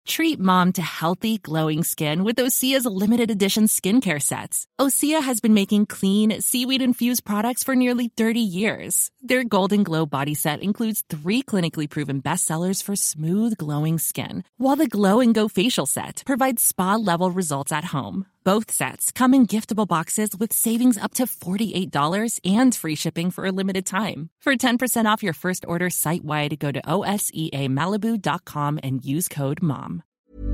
Treat mom to healthy, glowing skin with Osea's limited edition skincare sets. Osea has been making clean, seaweed-infused products for nearly 30 years. Their Golden Glow body set includes 3 clinically proven bestsellers for smooth, glowing skin, while the Glow and Go facial set provides spa-level results at home. Both sets come in giftable boxes with savings up to $48 and free shipping for a limited time. For 10% off your first order site-wide, go to OSEAMalibu.com and use code MOM.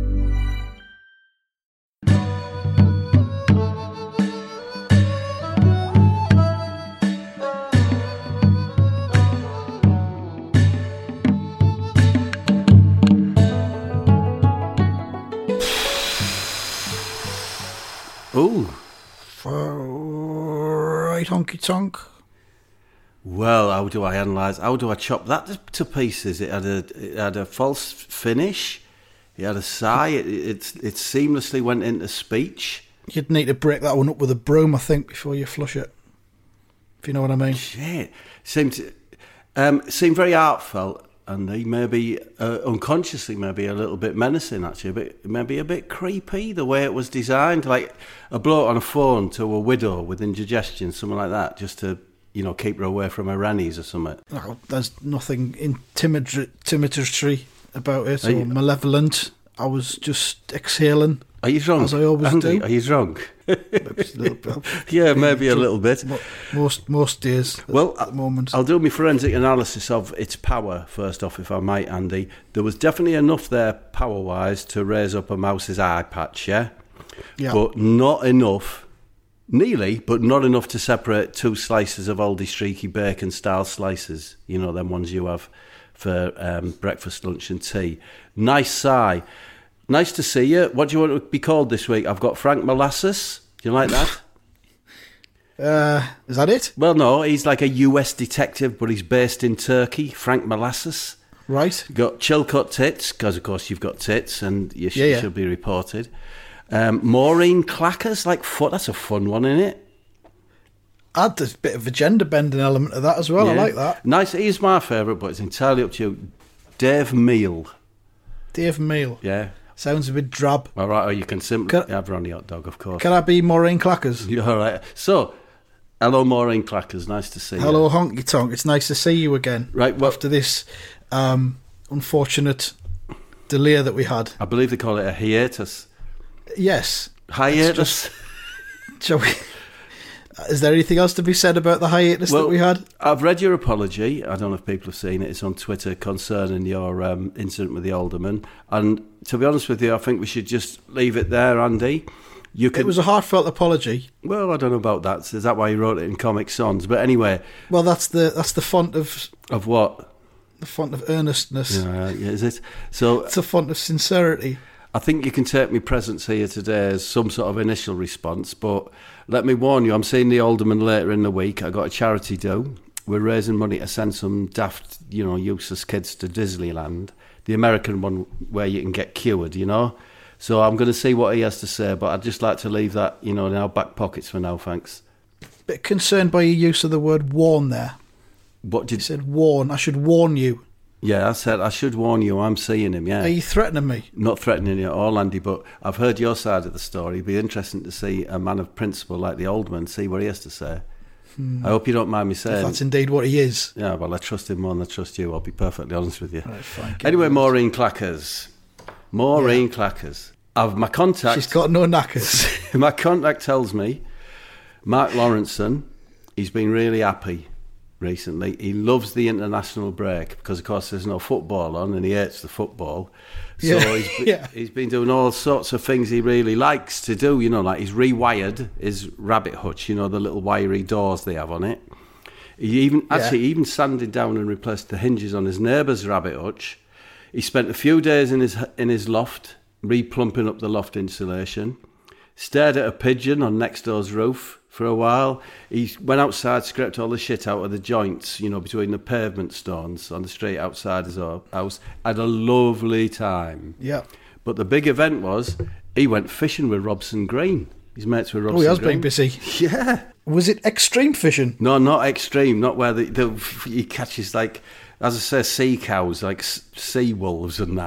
Ooh. Right, honky tonk. Well, how do I analyse? How do I chop that to pieces? It had a false finish. It had a sigh. It seamlessly went into speech. You'd need to break that one up with a broom, I think, before you flush it. If you know what I mean. Shit. Seemed very heartfelt, and he maybe unconsciously maybe a little bit menacing, actually, but maybe a bit creepy the way it was designed, like a bloke on a phone to a widow with indigestion, something like that, just to keep her away from her rannies or something. Oh, there's nothing intimidatory about it or malevolent. I was just exhaling. Are you drunk? As I always do. Are you drunk? Maybe a little bit. Yeah, maybe a little bit. Most days. Well, at the moment. I'll do my forensic analysis of its power first off, if I might, Andy. There was definitely enough there, power-wise, to raise up a mouse's eye patch, yeah? Yeah. But not enough. Nearly, but not enough to separate 2 slices of Aldi Streaky bacon-style slices. You know, them ones you have for breakfast, lunch and tea. Nice sigh. Nice to see you. What do you want to be called this week? I've got Frank Molasses. Do you like that? Is that it? Well, no, he's like a US detective, but he's based in Turkey. Frank Molasses. Right. Got Chilcot Tits, because of course you've got tits and you should be reported. Maureen Clackers, like foot. That's a fun one, isn't it? Add a bit of a gender bending element of that as well. Yeah. I like that. Nice. He's my favourite, but it's entirely up to you. Dave Meal. Dave Meal. Yeah. Sounds a bit drab. All right, or you can simply have Ronnie Hot Dog, of course. Can I be Maureen Clackers? You're all right. So, hello, Maureen Clackers. Nice to see you. Hello, honky tonk. It's nice to see you again. Right. Well, after this unfortunate delay that we had. I believe they call it a hiatus. Yes. Hiatus. Shall we? Is there anything else to be said about the hiatus that we had? I've read your apology. I don't know if people have seen it. It's on Twitter concerning your incident with the alderman. And to be honest with you, I think we should just leave it there, Andy. It was a heartfelt apology. Well, I don't know about that. Is that why you wrote it in Comic Sans? But anyway. Well, that's the font of... Of what? The font of earnestness. Yeah, is it? So it's a font of sincerity. I think you can take my presence here today as some sort of initial response, but let me warn you, I'm seeing the alderman later in the week. I got a charity do. We're raising money to send some daft, useless kids to Disneyland, the American one where you can get cured, So I'm going to see what he has to say, but I'd just like to leave that, in our back pockets for now, thanks. Bit concerned by your use of the word warn there. What did you said? Warn. I should warn you. Yeah, I said I should warn you. I'm seeing him. Yeah. Are you threatening me? Not threatening you at all, Andy. But I've heard your side of the story. It'd be interesting to see a man of principle like the alderman see what he has to say. I hope you don't mind me saying. If that's indeed what he is. Yeah, well, I trust him more than I trust you. I'll be perfectly honest with you. Right, fine, anyway, Maureen Clackers. Clackers. I've my contact. She's got no knackers. My contact tells me Mark Lawrenson. He's been really happy recently. He loves the international break because, of course, there's no football on and he hates the football. So he's been doing all sorts of things he really likes to do, like he's rewired his rabbit hutch, the little wiry doors they have on it. He even sanded down and replaced the hinges on his neighbour's rabbit hutch. He spent a few days in his loft, replumping up the loft insulation, stared at a pigeon on next door's roof for a while. He went outside, scraped all the shit out of the joints, between the pavement stones on the street outside his house. Had a lovely time. Yeah. But the big event was he went fishing with Robson Green. His mates with Robson Green. Oh, he has been busy. Yeah. Was it extreme fishing? No, not extreme. Not where he catches, like, as I say, sea cows, like sea wolves and that.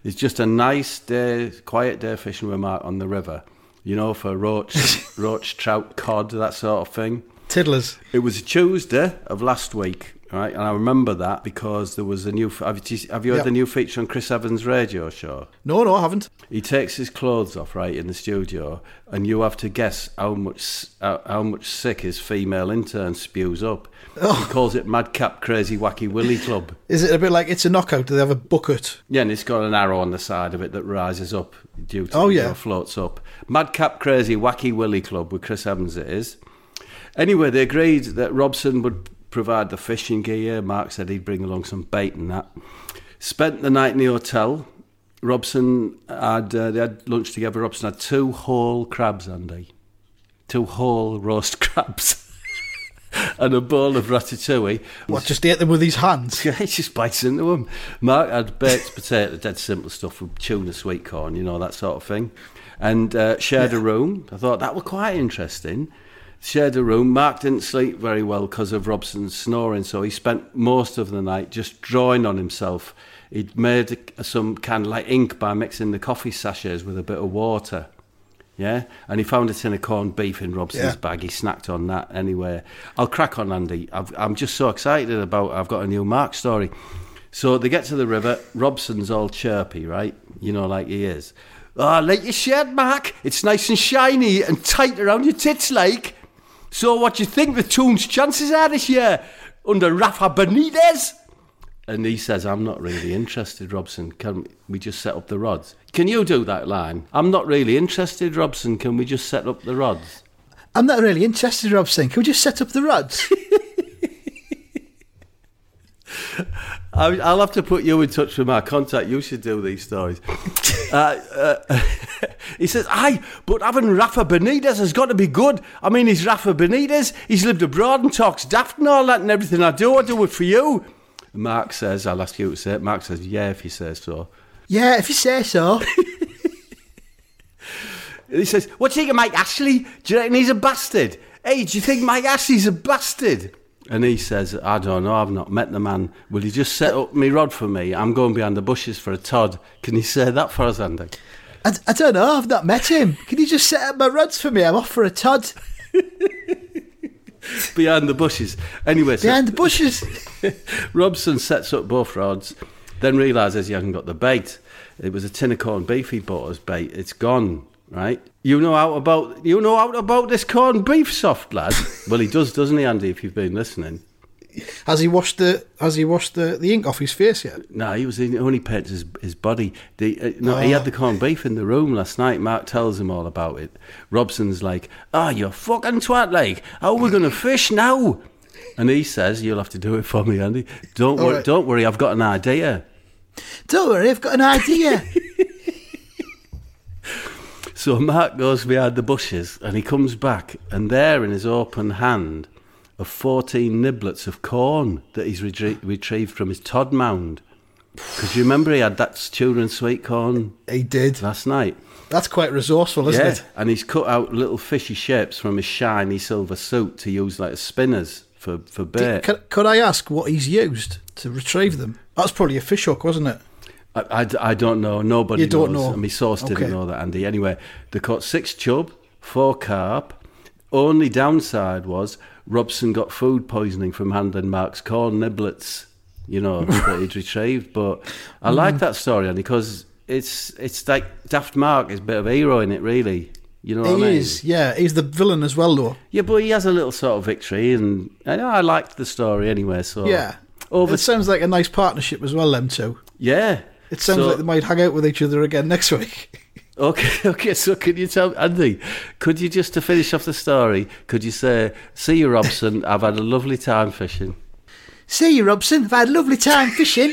It's just a nice day, quiet day fishing with Mark on the river. You know, for roach, trout, cod, that sort of thing. Tiddlers. It was a Tuesday of last week, right? And I remember that because there was a new... Have you heard the new feature on Chris Evans' radio show? No, I haven't. He takes his clothes off, right, in the studio, and you have to guess how much sick his female intern spews up. Oh. He calls it Madcap Crazy Wacky Willy Club. Is it a bit like It's a Knockout? Do they have a bucket? Yeah, and it's got an arrow on the side of it that rises up due to floats up. Madcap Crazy Wacky Willy Club with Chris Evans it is. Anyway, they agreed that Robson would provide the fishing gear. Mark said he'd bring along some bait and that. Spent the night in the hotel. Robson they had lunch together. Robson had 2 whole crabs, Andy. 2 whole roast crabs. And a bowl of ratatouille. What, just ate them with his hands? Yeah, he just bites into them. Mark had baked potato, dead simple stuff with tuna, sweet corn, you know, that sort of thing. And shared a room. I thought that was quite interesting. Shared a room. Mark didn't sleep very well because of Robson's snoring, so he spent most of the night just drawing on himself. He'd made some kind of like ink by mixing the coffee sachets with a bit of water. Yeah, and he found a tin of corned beef in Robson's bag. He snacked on that anyway. I'll crack on, Andy. I'm just so excited about I've got a new Mark story. So they get to the river. Robson's all chirpy, right? You know, like he is. Oh, like your shirt, Mark. It's nice and shiny and tight around your tits, like. So what do you think the Toons' chances are this year under Rafa Benitez? And he says, I'm not really interested, Robson. Can we just set up the rods? Can you do that line? I'm not really interested, Robson. Can we just set up the rods? I'm not really interested, Robson. Can we just set up the rods? I'll have to put you in touch with my contact. You should do these stories. He says, aye, but having Rafa Benitez has got to be good. I mean, he's Rafa Benitez. He's lived abroad and talks daft and all that, and everything I do it for you. Mark says, I'll ask you to say it. Mark says, yeah, if you say so. Yeah, if you say so. He says, what do you think of Mike Ashley? Do you reckon he's a bastard? Hey, do you think Mike Ashley's a bastard? And he says, I don't know, I've not met the man. Will you just set up me rod for me? I'm going behind the bushes for a Todd. Can you say that for us, Andy? I don't know, I've not met him. Can you just set up my rods for me? I'm off for a Todd. Behind the bushes. Anyway, behind the bushes. Robson sets up both rods, then realises he hasn't got the bait. It was a tin of corned beef he bought as bait. It's gone, right? You know out about this corned beef, soft lad. Well, he does, doesn't he, Andy? If you've been listening. Has he washed the ink off his face yet? No, he only painted his body. He had the corned beef in the room last night. Mark tells him all about it. Robson's like, you fucking twat, like, how are we going to fish now? And he says, you'll have to do it for me, Andy. Don't worry, I've got an idea. Don't worry, I've got an idea. So Mark goes behind the bushes and he comes back, and there in his open hand are 14 niblets of corn that he's retrieved from his Todd mound. Because you remember he had that tuna and sweet corn. He did. Last night. That's quite resourceful, isn't it? And he's cut out little fishy shapes from his shiny silver suit to use like as spinners for bait. Could I ask what he's used to retrieve them? That's probably a fish hook, wasn't it? I don't know. Nobody knows. You don't know. And my source didn't know that, Andy. Anyway, they caught 6 chub, 4 carp. Only downside was Robson got food poisoning from handling Mark's corn niblets, that he'd retrieved. But I like that story, Andy, because it's like Daft Mark is a bit of a hero in it, really. You know what I mean? He is, yeah. He's the villain as well, though. Yeah, but he has a little sort of victory, and I liked the story anyway. So yeah, it sounds like a nice partnership as well, them two. Yeah. It sounds like they might hang out with each other again next week. Okay, so can you tell, Andy, could you just, to finish off the story, could you say, see you, Robson, I've had a lovely time fishing. See you, Robson, I've had a lovely time fishing.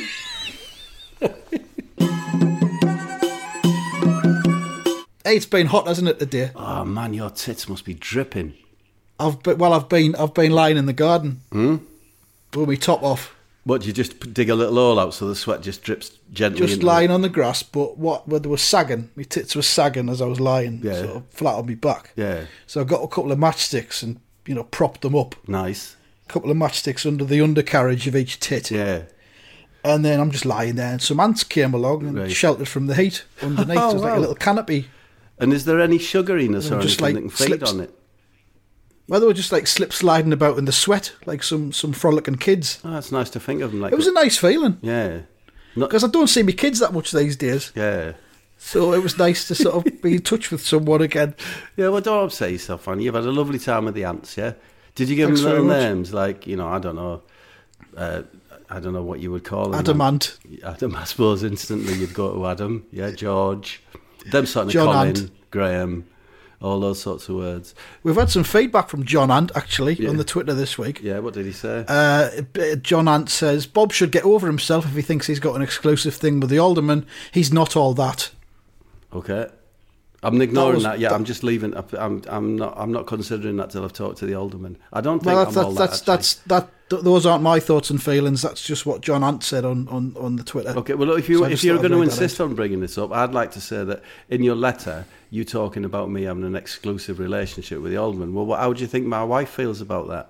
Hey, it's been hot, hasn't it, today? Oh, man, your tits must be dripping. I've been lying in the garden. With my top off. What, you just dig a little hole out so the sweat just drips gently? Just lying on the grass, but where they were sagging. My tits were sagging as I was lying, sort of flat on my back. Yeah. So I got a couple of matchsticks and, propped them up. Nice. A couple of matchsticks under the undercarriage of each tit. Yeah. And then I'm just lying there, and some ants came along and sheltered from the heat underneath. There's like a little canopy. And is there any sugariness or anything that can feed on it? Well, they were just like slip sliding about in the sweat, like some frolicking kids. Oh, that's nice to think of them. Like it was a nice feeling. Yeah. Because I don't see my kids that much these days. Yeah. So it was nice to sort of be in touch with someone again. Yeah, well, don't upset yourself, Andy. You've had a lovely time with the ants, yeah? Did you give them little names? Like, I don't know. I don't know what you would call them. Adamant. Adam, I suppose instantly you'd go to Adam. Yeah, George. Them sort of John Colin, Ant. Graham, all those sorts of words. We've had some feedback from John Ant, actually, on the Twitter this week. Yeah, what did he say? John Ant says, Bob should get over himself if he thinks he's got an exclusive thing with the alderman. He's not all that. Okay. I'm ignoring that. Yeah, I'm just leaving. I'm not considering that till I've talked to the alderman. I don't think I'm all that. Those aren't my thoughts and feelings. That's just what John Ant said on the Twitter. Okay, well, if you're going to insist on bringing this up, I'd like to say that in your letter, you're talking about me having an exclusive relationship with the alderman. Well, how do you think my wife feels about that?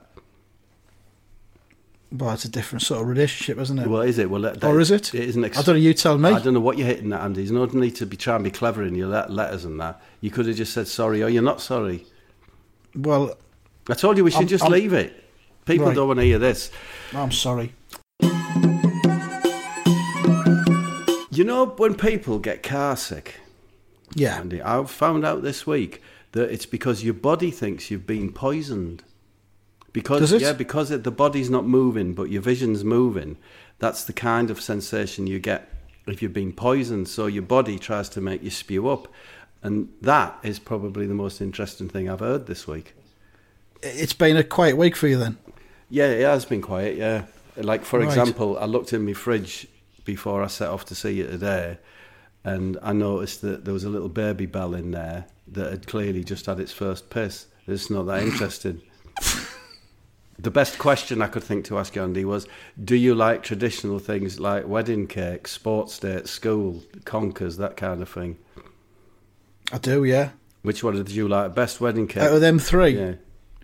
Well, it's a different sort of relationship, isn't it? Well, is it? Well, or is it? It isn't. I don't know. You tell me. I don't know what you're hitting at, Andy. There's no need to be trying to be clever in your letters and that. You could have just said sorry, or you're not sorry. Well, I told you we should just leave it. People don't want to hear this. I'm sorry. You know, when people get car sick, yeah, Andy, I've found out this week that it's because your body thinks you've been poisoned. Because the body's not moving, but your vision's moving. That's the kind of sensation you get if you've been poisoned. So your body tries to make you spew up, and that is probably the most interesting thing I've heard this week. It's been a quiet week for you, then. Yeah, it has been quiet. Yeah, like for example, I looked in my fridge before I set off to see you today, and I noticed that there was a little baby bell in there that had clearly just had its first piss. It's not that interesting. The best question I could think to ask you, Andy, was, do you like traditional things like wedding cake, sports day at school, conkers, that kind of thing? I do, yeah. Which one did you like best, wedding cake? Out of them three? Yeah.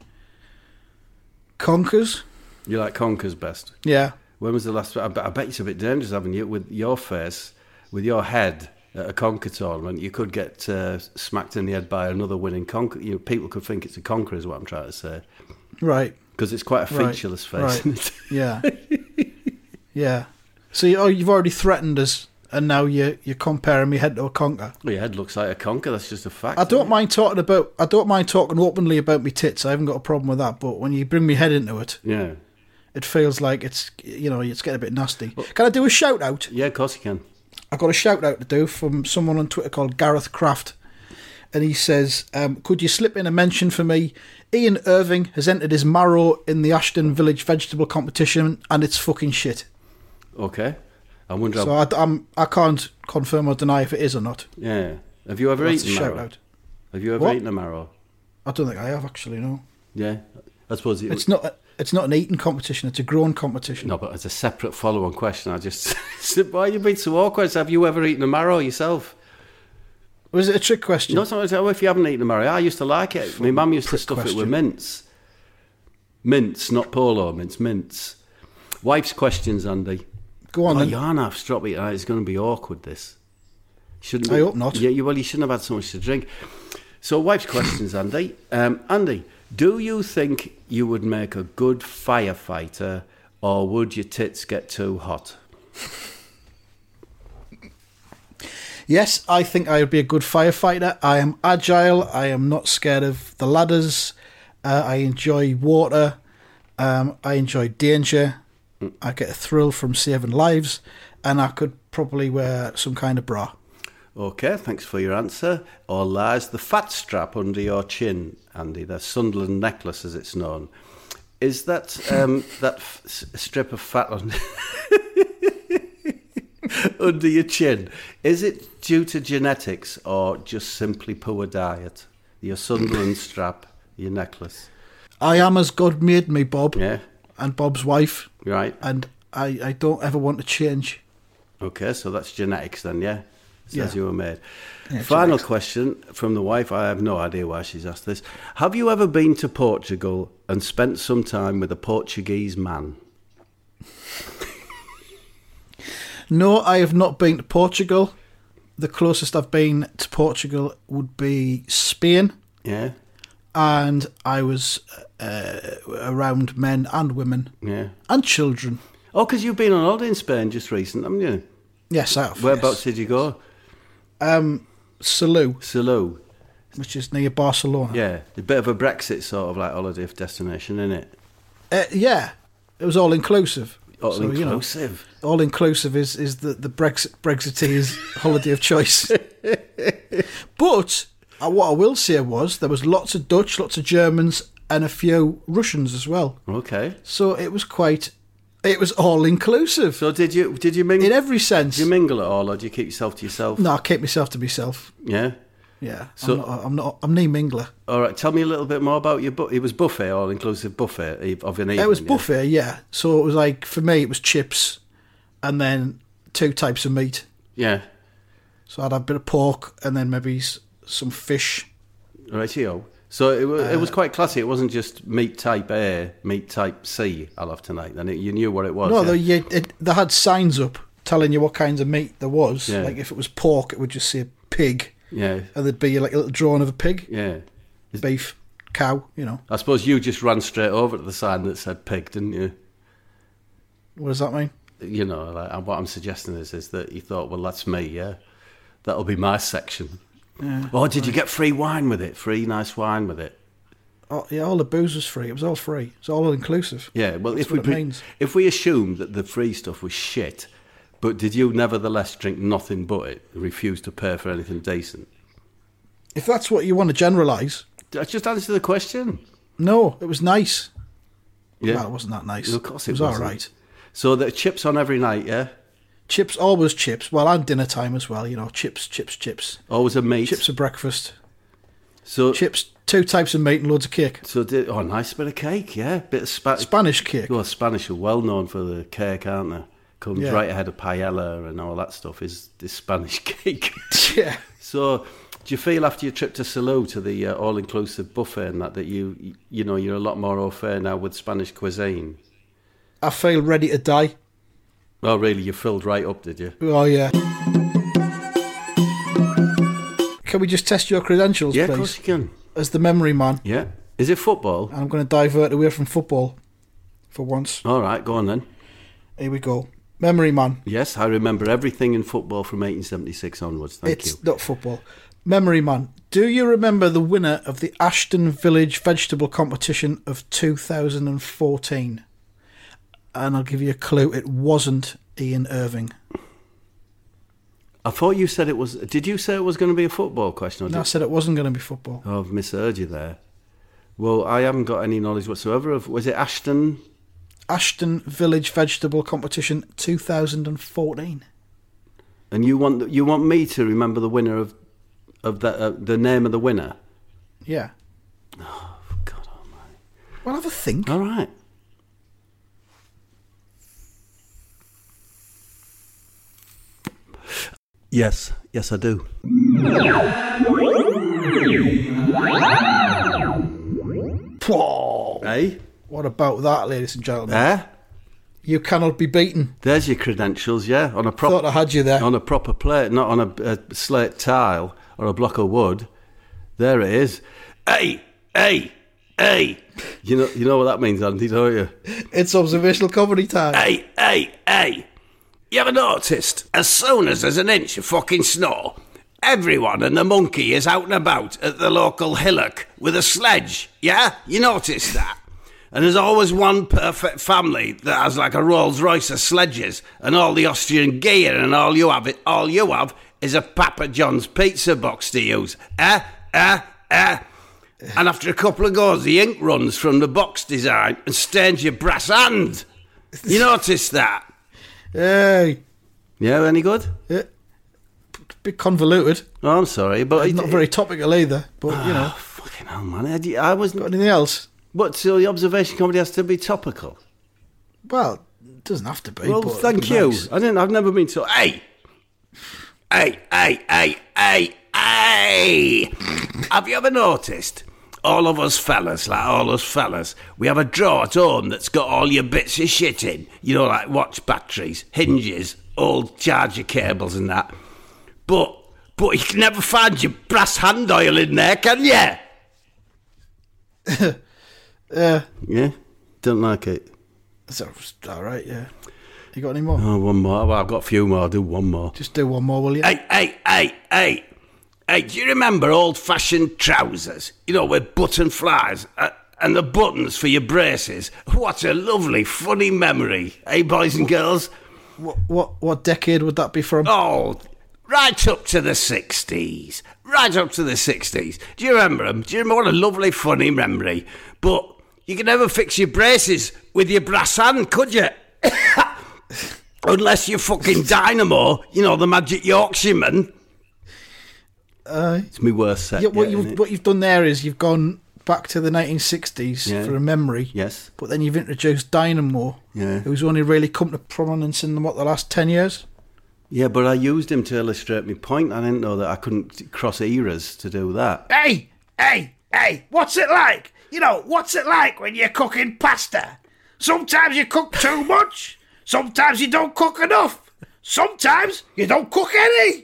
Conkers? You like conkers best? Yeah. When was the last... I bet it's a bit dangerous having you with your face, with your head at a conker tournament. You could get smacked in the head by another winning conker. People could think it's a conker is what I'm trying to say. Right. Because it's quite a featureless face, isn't it? Yeah. Yeah. So you've already threatened us, and now you're comparing me head to a conker. Well, your head looks like a conker. That's just a fact. I don't mind talking openly about my tits. I haven't got a problem with that. But when you bring me head into it, yeah, it feels like it's getting a bit nasty. Well, can I do a shout out? Yeah, of course you can. I've got a shout out to do from someone on Twitter called Gareth Craft. And he says, could you slip in a mention for me? Ian Irving has entered his marrow in the Ashton Village vegetable competition, and it's fucking shit. Okay. I wonder. So I can't confirm or deny if it is or not. Yeah. Have you ever eaten marrow? Shout out. Have you ever eaten a marrow? I don't think I have, actually, no. Yeah. I suppose it's not an eating competition, it's a growing competition. No, but as a separate follow-on question, I just... Why are you being so awkward? Have you ever eaten a marrow yourself? Was it a trick question? No, it's not. If you haven't eaten a marrow, I used to like it. My mum used to stuff it with mince. Mince, not polo mince, mince. Wife's questions, Andy. Go on, then. You're half stroppy tonight. It's going to be awkward, this. I hope not. Yeah, you shouldn't have had so much to drink. So, wife's questions, Andy. Andy, do you think you would make a good firefighter, or would your tits get too hot? Yes, I think I would be a good firefighter. I am agile. I am not scared of the ladders. I enjoy water. I enjoy danger. I get a thrill from saving lives. And I could probably wear some kind of bra. Okay, thanks for your answer. Or lies the fat strap under your chin, Andy, the Sunderland necklace as it's known. Is that strip of fat on... under your chin, is it due to genetics or just simply poor diet? Your Sunderland strap, your necklace. I am as God made me, Bob. Yeah. And Bob's wife. Right. And I don't ever want to change. Okay, so that's genetics then, yeah? Says you were made. Yeah, Final question from the wife. I have no idea why she's asked this. Have you ever been to Portugal and spent some time with a Portuguese man? No, I have not been to Portugal. The closest I've been to Portugal would be Spain. Yeah. And I was around men and women. Yeah. And children. Oh, because you've been on holiday in Spain just recently, haven't you? Yes, I have. Whereabouts did you go? Salou, which is near Barcelona. Yeah, a bit of a Brexit sort of like holiday destination, isn't it? Yeah, it was all inclusive. All inclusive. All inclusive is the Brexiteers' holiday of choice. But what I will say was there was lots of Dutch, lots of Germans, and a few Russians as well. Okay. So it was all inclusive. So did you mingle in every sense? Did you mingle at all, or do you keep yourself to yourself? No, I keep myself to myself. Yeah. Yeah. So I'm no mingler. All right. Tell me a little bit more about your. It was buffet, all inclusive buffet of an evening. It was buffet, yeah. So it was like for me, it was chips, and then 2 types of meat. Yeah. So I'd have a bit of pork, and then maybe some fish. Rightio. So it was quite classy. It wasn't just meat type A, meat type C. I'll have tonight. Then you knew what it was. No, yeah? they had signs up telling you what kinds of meat there was. Yeah. Like if it was pork, it would just say pig. Yeah. And there'd be like a little drawing of a pig. Yeah. Beef, cow. I suppose you just ran straight over to the sign that said pig, didn't you? What does that mean? Like, what I'm suggesting is that you thought, well, that's me. Yeah, that'll be my section. Yeah, or did you get free wine with it? Free nice wine with it? Oh, yeah, all the booze was free. It was all free. It's all inclusive. Yeah, well, That's what it means. If we assume that the free stuff was shit, but did you nevertheless drink nothing but it, refuse to pay for anything decent? If that's what you want to generalise. Just answer the question. No, it was nice. Yeah. Well, it wasn't that nice. Well, of course it was wasn't. all right. So the chips on every night, yeah? Chips, always chips. Well, and dinner time as well, chips. Always a meat. Chips for breakfast. So chips, 2 types of meat and loads of cake. So nice bit of cake, yeah. Bit of Spanish cake. Well, Spanish are well known for the cake, aren't they? Comes right ahead of paella and all that stuff is this Spanish cake. Yeah. So do you feel after your trip to Salou to the all-inclusive buffet and that you're a lot more au fait now with Spanish cuisine? I feel ready to die. Oh, really? You filled right up, did you? Oh, yeah. Can we just test your credentials, please? Yeah, of course you can. As the memory man. Yeah. Is it football? I'm going to divert away from football for once. All right, go on then. Here we go. Memory man. Yes, I remember everything in football from 1876 onwards. Thank you. It's not football. Memory man. Do you remember the winner of the Ashton Village Vegetable Competition of 2014? And I'll give you a clue. It wasn't Ian Irving. I thought you said it was... Did you say it was going to be a football question? No, I said it wasn't going to be football. Oh, I've misheard you there. Well, I haven't got any knowledge whatsoever of... Was it Ashton? Ashton Village Vegetable Competition 2014. And you want me to remember the winner of the name of the winner? Yeah. Oh, God almighty. Well, have a think. All right. Yes, I do. Whoa. Hey? What about that, ladies and gentlemen? You cannot be beaten. There's your credentials, yeah. On a proper, thought I had you there. On a proper plate, not on a slate tile or a block of wood. There it is. Hey! You know what that means, Andy, don't you? It's observational comedy time. Hey! You ever noticed, as soon as there's an inch of fucking snow, everyone and the monkey is out and about at the local hillock with a sledge, yeah? You noticed that? And there's always one perfect family that has like a Rolls Royce of sledges and all the Austrian gear, and all you have is a Papa John's pizza box to use. And after a couple of goes, the ink runs from the box design and stains your brass hand. You noticed that? Hey. Yeah, any good? Yeah. Bit convoluted. Oh, I'm sorry, but it's not very topical either. But fucking hell, man! I wasn't. Got anything else? What? So the observation comedy has to be topical? Well, it doesn't have to be. Well, but thank you. Nice. I've never been so. Hey! Have you ever noticed? All us fellas, we have a drawer at home that's got all your bits of shit in. You know, like watch batteries, hinges, old charger cables and that. But you can never find your brass hand oil in there, can you? Yeah? Don't like it. It's all right, yeah. You got any more? Oh, one more. Well, I've got a few more. I'll do one more. Just do one more, will you? Hey, do you remember old-fashioned trousers? You know, with button flies and the buttons for your braces? What a lovely, funny memory. Eh, boys and girls? What decade would that be from? Oh, right up to the 60s. Right up to the 60s. Do you remember them? Do you remember what a lovely, funny memory? But you could never fix your braces with your brass hand, could you? Unless you're fucking Dynamo, you know, the Magic Yorkshireman. It's my worst set. Yeah, what you've done there is you've gone back to the 1960s for a memory. Yes. But then you've introduced Dynamo, who's only really come to prominence in the last 10 years. Yeah, but I used him to illustrate my point. I didn't know that I couldn't cross eras to do that. Hey, what's it like? You know, what's it like when you're cooking pasta? Sometimes you cook too much. Sometimes you don't cook enough. Sometimes you don't cook any.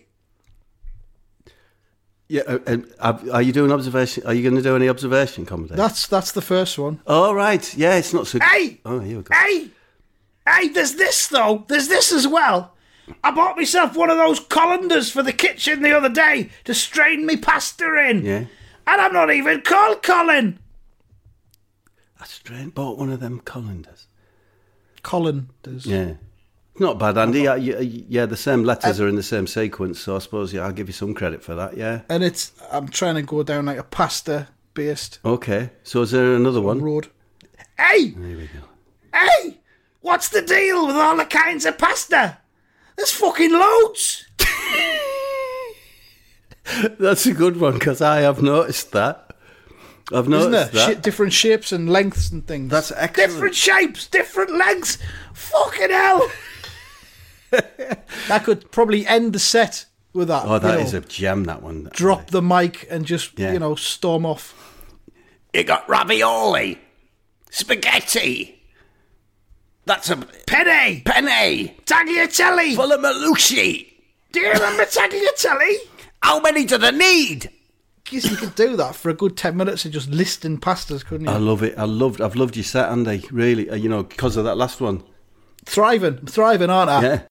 Yeah, and are you doing observation? Are you going to do any observation comedy? That's the first one. Oh, right. Yeah, it's not so... Hey! Oh, here we go. Hey, there's this, though. There's this as well. I bought myself one of those colanders for the kitchen the other day to strain me pasta in. Yeah. And I'm not even called Colin. I bought one of them colanders. Colin does. Yeah. Not bad, Andy. Yeah, the same letters are in the same sequence, so I suppose I'll give you some credit for that, yeah. And I'm trying to go down like a pasta-based Okay, so is there another one? road. Hey! There we go. Hey! What's the deal with all the kinds of pasta? There's fucking loads. That's a good one, because I have noticed that. I've noticed that. Different shapes and lengths and things. That's excellent. Different shapes, different lengths. Fucking hell. That could probably end the set with that. Oh, that is a gem, that one. Drop the mic and just, storm off. You got ravioli, spaghetti. That's a penne, tagliatelle, Full of Malucci. Do you remember tagliatelle? How many do they need? Because you could do that for a good 10 minutes of just listing pastas, couldn't you? I love it. I've loved your set, Andy. Really, because of that last one. Thriving, aren't I? Yeah.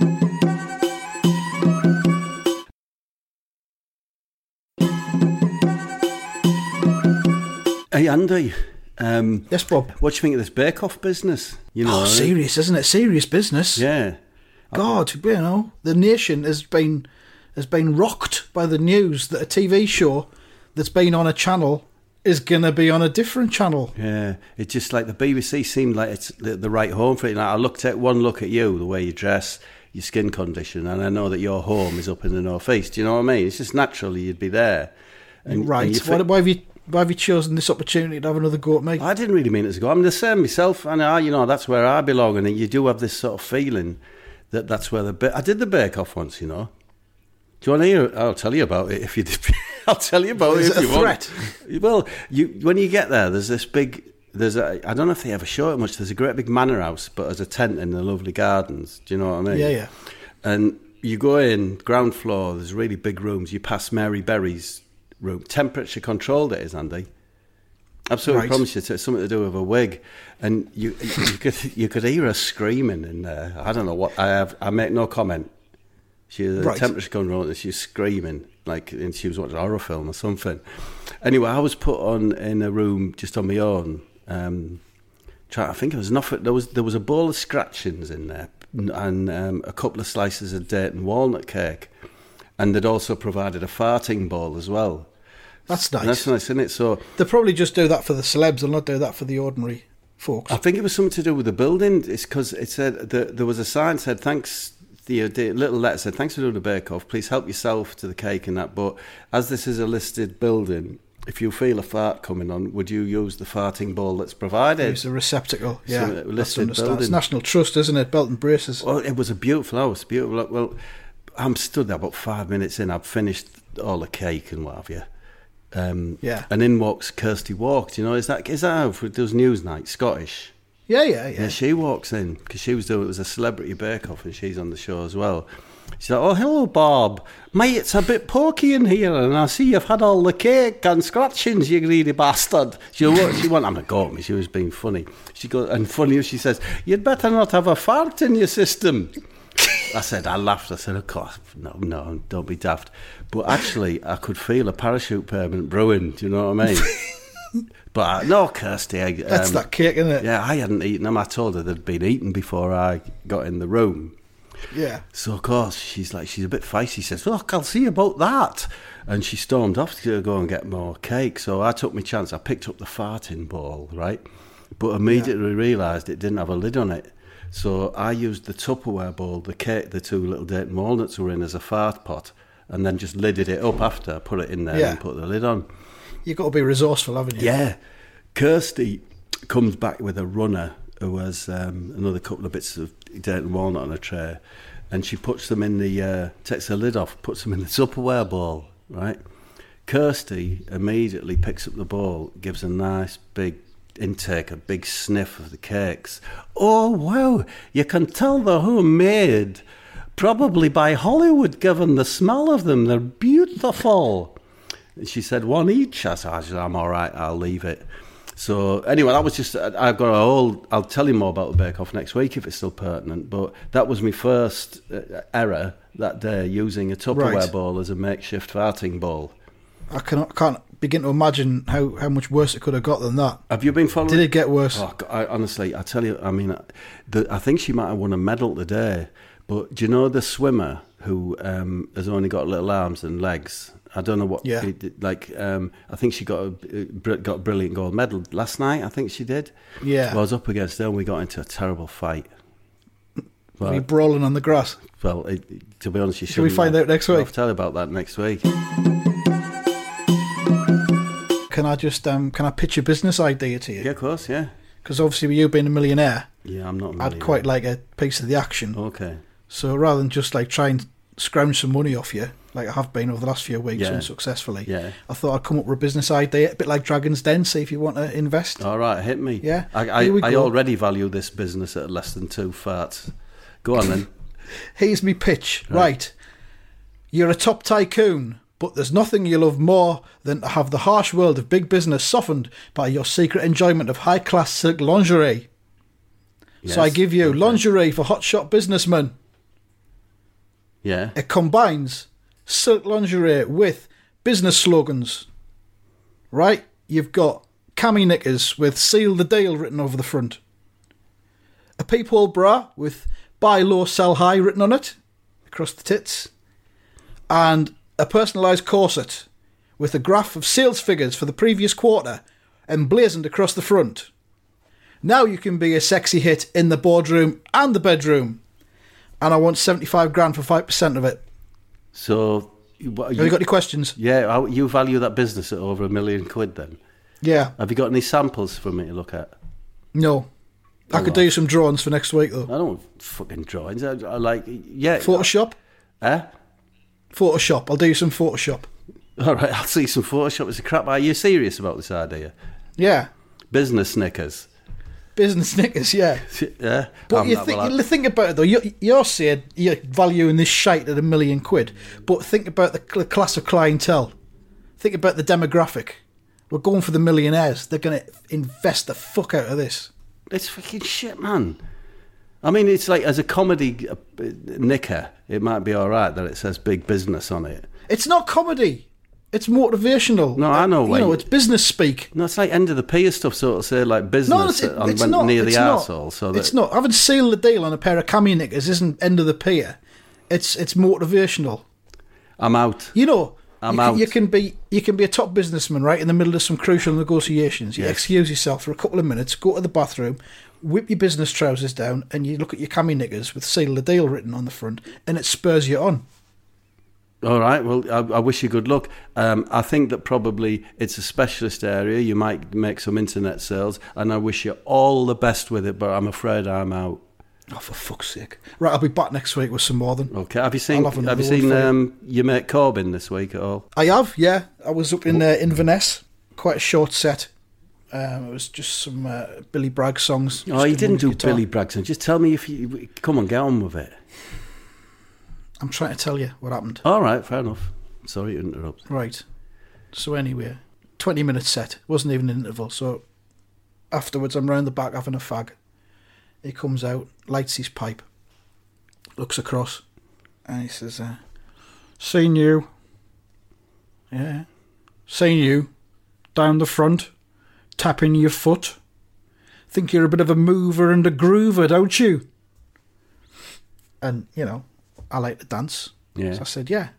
Hey, Andy. Yes, Bob. What do you think of this Bake Off business? Serious, isn't it? Serious business. Yeah. God, the nation has been rocked by the news that a TV show that's been on a channel is going to be on a different channel. Yeah, it's just like the BBC seemed like it's the right home for it. Like, I looked at one look at you, the way you dress, your skin condition, and I know that your home is up in the northeast. Do you know what I mean? It's just naturally you'd be there. And, right. And why have you chosen this opportunity to have another go at me? I didn't really mean it as a go. I'm the same myself, and that's where I belong. And you do have this sort of feeling that that's where I did the Bake Off once, Do you want to hear? I'll tell you about it if you. I'll tell you about it if you want. Well, when you get there, there's this big. I don't know if they ever show it much. There's a great big manor house, but as a tent in the lovely gardens. Do you know what I mean? Yeah. And you go in ground floor. There's really big rooms. You pass Mary Berry's room. Temperature controlled it is, Andy. Absolutely, promise you, it's something to do with a wig, and you could hear her screaming in there. I don't know what I make no comment. She had a temperature control and she was screaming and she was watching a horror film or something. Anyway, I was put on in a room just on my own. I think it was nothing. There was a bowl of scratchings in there and a couple of slices of date and walnut cake, and they'd also provided a farting bowl as well. That's nice. And that's nice, isn't it? So they'll probably just do that for the celebs. They'll not do that for the ordinary folks. I think it was something to do with the building. It's because it said there was a sign said thanks. The little letter said, thanks for doing the bake-off. Please help yourself to the cake and that. But as this is a listed building, if you feel a fart coming on, would you use the farting bowl that's provided? Use a receptacle, yeah. Listed building. It's National Trust, isn't it? Belt and braces. Well, it was a beautiful house. Beautiful. Well, I'm stood there about 5 minutes in. I've finished all the cake and what have you. Yeah. And in walks Kirsty Walk. Do you know, is that how for those Newsnight, Scottish? Yeah, she walks in because she was doing, it was a celebrity bake-off and she's on the show as well. She's like, oh, hello, Bob. Mate, it's a bit pokey in here and I see you've had all the cake and scratchings, you greedy bastard. She won't have a go at me. She was being funny. She goes, and funny, she says, you'd better not have a fart in your system. I laughed. I said, of course, no, don't be daft. But actually, I could feel a parachute payment brewing. Do you know what I mean? But no, Kirsty. That's that cake, isn't it? Yeah, I hadn't eaten them. I told her they'd been eaten before I got in the room. Yeah. So, of course, she's a bit feisty. She says, look, I'll see about that. And she stormed off to go and get more cake. So I took my chance. I picked up the farting bowl, right? But immediately realised it didn't have a lid on it. So I used the Tupperware bowl, the cake, the two little Dayton walnuts were in as a fart pot, and then just lidded it up after, put it in there and put the lid on. You've got to be resourceful, haven't you? Yeah. Kirsty comes back with a runner who has another couple of bits of Dayton walnut on a tray, and she puts them in takes the lid off, puts them in the Tupperware bowl, right? Kirsty immediately picks up the bowl, gives a nice big intake, a big sniff of the cakes. Oh, wow, you can tell they're homemade. Probably by Hollywood, given the smell of them. They're beautiful. And she said, one each. I said, I'm all right, I'll leave it. So anyway, that was just, I've got I'll tell you more about the bake-off next week if it's still pertinent, but that was my first error that day, using a Tupperware bowl as a makeshift farting bowl. I can't begin to imagine how much worse it could have got than that. Have you been following? Did it get worse? Oh, honestly, I tell you, I mean, I think she might have won a medal today, but do you know the swimmer who has only got little arms and legs? I don't know what. Yeah. I think she got a brilliant gold medal last night. I think she did. Yeah. Well, I was up against her and we got into a terrible fight. Were you brawling on the grass? Well, to be honest, you shouldn't. Should we find out next week? I'll tell you about that next week. Can I pitch a business idea to you? Yeah, of course, yeah. Because obviously with you being a millionaire, yeah, I'm not a millionaire. I'd quite like a piece of the action. Okay. So rather than just like try and scrounge some money off you, like I have been over the last few weeks unsuccessfully, I thought I'd come up with a business idea, a bit like Dragon's Den, see if you want to invest. All right, hit me. Yeah. I already value this business at less than 2 farts. Go on then. Here's me pitch. Right. You're a top tycoon, but there's nothing you love more than to have the harsh world of big business softened by your secret enjoyment of high-class silk lingerie. Yes, so I give you lingerie for hotshot businessmen. Yeah. It combines silk lingerie with business slogans. Right? You've got cami knickers with seal the deal written over the front. A peephole bra with buy low, sell high written on it across the tits. And a personalised corset with a graph of sales figures for the previous quarter emblazoned across the front. Now you can be a sexy hit in the boardroom and the bedroom. And I want 75 grand for 5% of it. So... Have you got any questions? Yeah, you value that business at over £1 million then? Yeah. Have you got any samples for me to look at? No. I could do some drawings for next week, though. I don't want fucking drawings. I like... Yeah. Photoshop? Photoshop. I'll do some Photoshop. All right, I'll see some Photoshop. It's a crap. Are you serious about this idea? Yeah. Business Snickers. Business Snickers, yeah. Yeah. But you think about it, though. You're saying you're valuing this shite at £1 million, but think about the class of clientele. Think about the demographic. We're going for the millionaires. They're going to invest the fuck out of this. It's fucking shit, man. I mean, it's like, as a comedy knicker, it might be all right that it says big business on it. It's not comedy. It's motivational. No, I know. It's business speak. No, it's like end of the pier stuff, so it'll say like business near the arsehole. So it's not. Having sealed the deal on a pair of cami knickers isn't end of the pier. It's motivational. I'm out. I'm out. You can be a top businessman, right, in the middle of some crucial negotiations. You excuse yourself for a couple of minutes, go to the bathroom, whip your business trousers down, and you look at your cami knickers with seal the deal written on the front, and it spurs you on. All right, well, I wish you good luck. I think that probably it's a specialist area. You might make some internet sales, and I wish you all the best with it, but I'm afraid I'm out. Oh, for fuck's sake. Right, I'll be back next week with some more then. Okay, have you seen your mate Corbyn this week at all? I have, yeah. I was up in Inverness, quite a short set. It was just some Billy Bragg songs. Oh, you didn't do guitar. Billy Bragg songs. Just tell me if you... Come on, get on with it. I'm trying to tell you what happened. All right, fair enough. Sorry to interrupt. Right. So anyway, 20-minute set. Wasn't even an interval. So afterwards, I'm round the back having a fag. He comes out, lights his pipe, looks across, and he says, "Seen you." Yeah. "Seen you. Down the front. Tapping your foot. Think you're a bit of a mover and a groover, don't you?" And, you know, I like to dance. Yeah. So I said, yeah.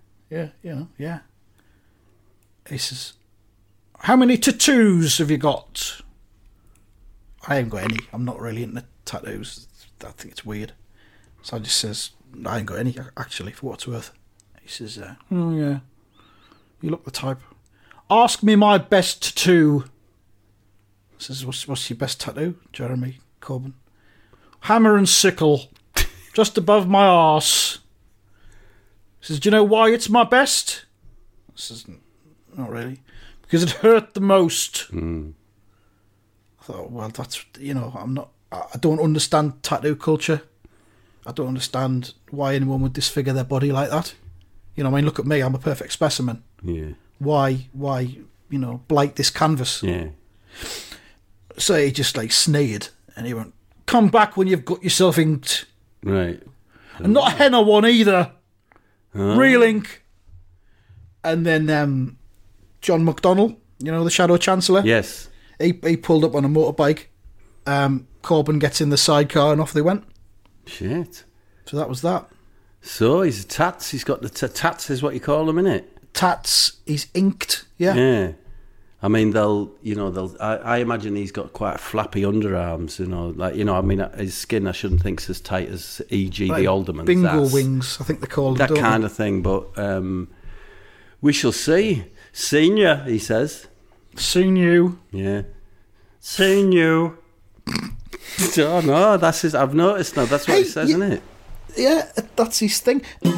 He says, "How many tattoos have you got?" I ain't got any. I'm not really into tattoos. I think it's weird. So I just says, "I ain't got any, actually, for what it's worth." He says, "Oh, yeah. You look the type. Ask me my best tattoo." I says, what's your best tattoo, Jeremy Corbyn?" "Hammer and sickle, just above my arse." He says, "Do you know why it's my best?" I says, "Not really. Because it hurt the most." I thought, well, that's, you know, I don't understand tattoo culture. I don't understand why anyone would disfigure their body like that. You know, I mean, look at me, I'm a perfect specimen. Yeah. Why, you know, blight this canvas? Yeah. So he just like sneered and he went, "Come back when you've got yourself inked. Right. And not a henna one either. Real ink." And then John McDonnell, you know, the Shadow Chancellor. Yes. He pulled up on a motorbike. Corbyn gets in the sidecar and off they went. Shit. So that was that. So he's tats. He's got the tats, is what you call them, innit? Tats, he's inked. Yeah. Yeah. I mean, I imagine he's got quite flappy underarms, you know, like, you know, I mean, his skin, I shouldn't think is as tight as, e.g. Like the Alderman's. bingo wings, I think they call them. That kind of thing, but we shall see. Senior, he says. "Seen you." Yeah. Seen you. Oh, no, that's his, I've noticed now, that's what he says, isn't it? Yeah, that's his thing.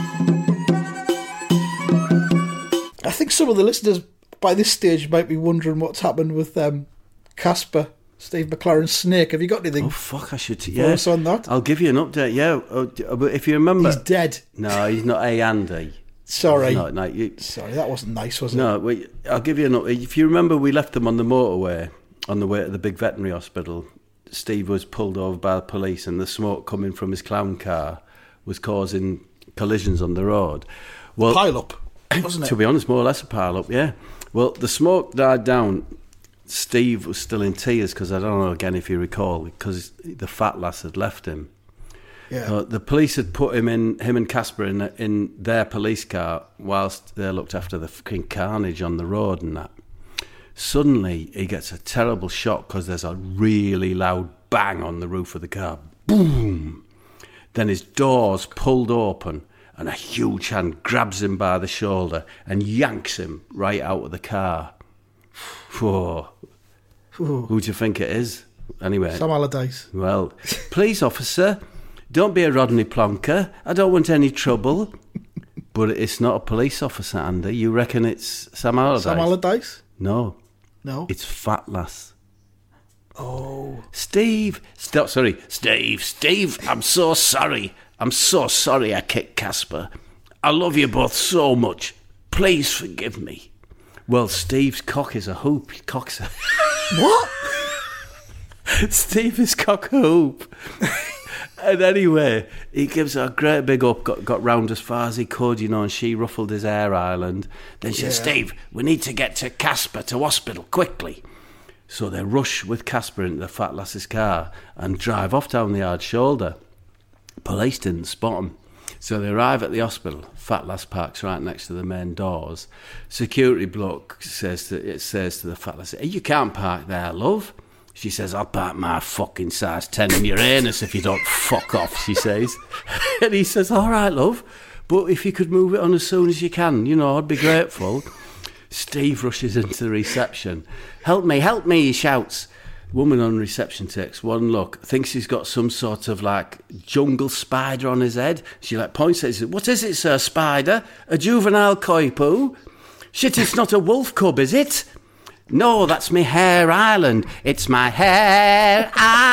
I think some of the listeners by this stage might be wondering what's happened with Casper, Steve McLaren's snake. Have you got anything? Oh, fuck, I should... for us on that? I'll give you an update, yeah. But if you remember... He's dead. No, he's not Andy. Sorry. No, Sorry, that wasn't nice, was it? No, wait, I'll give you an update. If you remember, we left them on the motorway on the way to the big veterinary hospital. Steve was pulled over by the police and the smoke coming from his clown car was causing collisions on the road. Well, Pile up, wasn't it? To be honest, more or less a pile up, yeah. Well, the smoke died down. Steve was still in tears because, I don't know, again, if you recall, because the fat lass had left him. Yeah. The police had put him and Casper in their police car whilst they looked after the fucking carnage on the road and that. Suddenly, he gets a terrible shock because there's a really loud bang on the roof of the car. Boom! Then his door's pulled open and a huge hand grabs him by the shoulder and yanks him right out of the car. Whoa. Who do you think it is? Anyway. Sam Allardyce. Well, please, officer, don't be a Rodney Plonker. I don't want any trouble. But it's not a police officer, Andy. You reckon it's Sam Allardyce? Sam Allardyce? No. No. It's Fat Lass. Oh. Steve, I'm so sorry. I'm so sorry I kicked Casper. I love you both so much. Please forgive me. Well, Steve's cock is a hoop. What? Steve is cock a hoop. And anyway, he gives her a great big up, got round as far as he could, you know, and she ruffled his hair island. Then she said, "Steve, we need to get to Casper to hospital quickly." So they rush with Casper into the fat lass's car and drive off down the hard shoulder. Police didn't spot him. So they arrive at the hospital. Fat lass parks right next to the main doors. Security bloke says to the fat lass, "You can't park there, love." She says, "I'll park my fucking size 10 in your anus if you don't fuck off," she says. And he says, "All right, love, but if you could move it on as soon as you can, you know, I'd be grateful." Steve rushes into the reception. Help me, he shouts. Woman on reception takes one look, thinks he's got some sort of, like, jungle spider on his head. She, like, points at it and says, "What is it, sir, spider? A juvenile koi poo? Shit, it's not a wolf cub, is it?" No, that's me hair island. It's my hair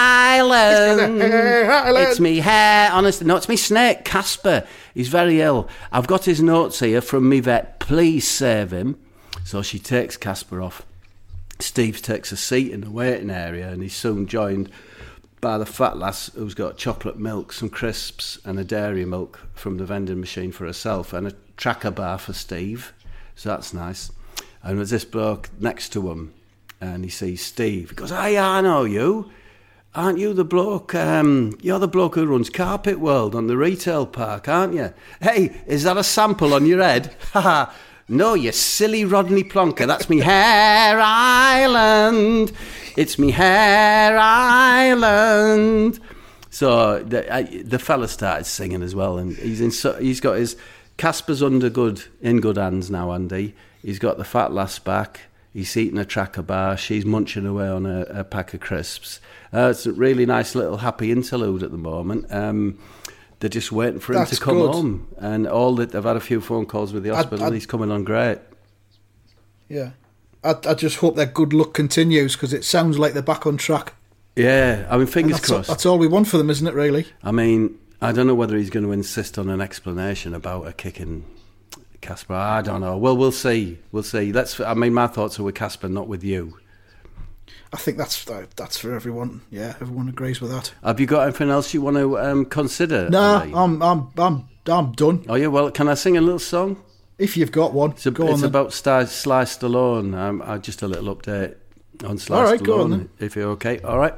island. It's me hair. Honestly, no, it's me snake, Casper. He's very ill. I've got his notes here from me vet. Please save him. So she takes Casper off. Steve takes a seat in the waiting area, and he's soon joined by the fat lass who's got chocolate milk, some crisps, and a dairy milk from the vending machine for herself, and a tracker bar for Steve. So that's nice. And there's this bloke next to him, and he sees Steve. He goes, "Hey, I know you. Aren't you the bloke? You're the bloke who runs Carpet World on the retail park, aren't you? Hey, is that a sample on your head? Haha. No, you silly Rodney Plonker. That's me hair island. It's me hair island." So the fella started singing as well, and he's got his Casper's in good hands now, Andy. He's got the fat lass back. He's eating a tracker bar. She's munching away on a pack of crisps. It's a really nice little happy interlude at the moment. They're just waiting for him to come home. And they've had a few phone calls with the hospital, and he's coming on great. Yeah. I just hope their good luck continues, because it sounds like they're back on track. Yeah, I mean, fingers crossed. That's all we want for them, isn't it, really? I mean, I don't know whether he's going to insist on an explanation about a kicking Casper. I don't know. Well, we'll see. We'll see. My thoughts are with Casper, not with you. I think that's for everyone. Yeah, everyone agrees with that. Have you got anything else you want to consider? No, I'm done. Oh yeah, well, can I sing a little song? If you've got one, it's about Sly Stallone. Just a little update on Sly Stallone. All right, go on then. If you're okay. All right.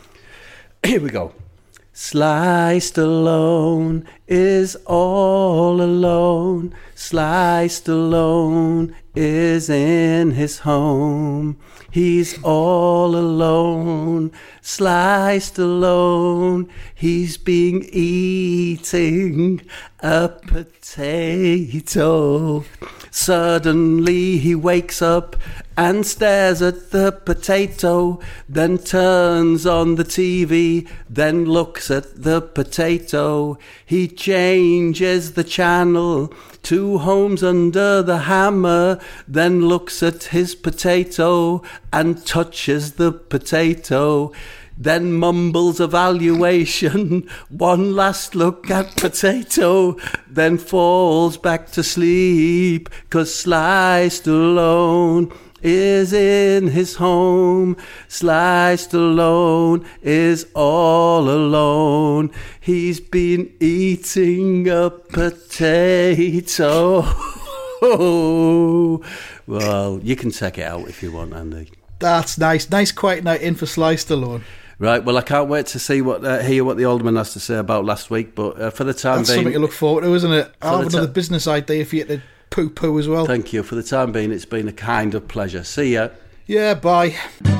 Here we go. Sly Stallone is all alone. Sly Stallone is in his home. He's all alone. Sly Stallone, he's been eating a potato. Suddenly he wakes up and stares at the potato, then turns on the TV, then looks at the potato. He changes the channel to Homes Under the Hammer, then looks at his potato and touches the potato. Then mumbles a valuation, one last look at potato, then falls back to sleep, 'cause Sly Stallone is in his home. Sly Stallone is all alone. He's been eating a potato. Well, you can check it out if you want, Andy. That's nice. Nice quiet night in for Sly Stallone. Right, well, I can't wait to see hear what the Alderman has to say about last week, but for the time That's being... something to look forward to, isn't it? I'll have another business idea for you to poo-poo as well. Thank you. For the time being, it's been a kind of pleasure. See ya. Yeah, bye.